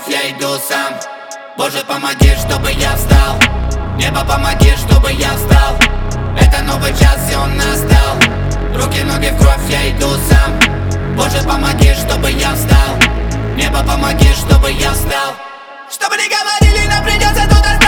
кровь, я иду сам. Боже, помоги, чтобы я встал. Небо, помоги, чтобы я встал. Это новый час, и он настал. Руки, ноги в кровь, я иду сам. Боже, помоги, чтобы я встал. Небо, помоги, чтобы я встал. Чтобы не говорили, нам придется тут остаться.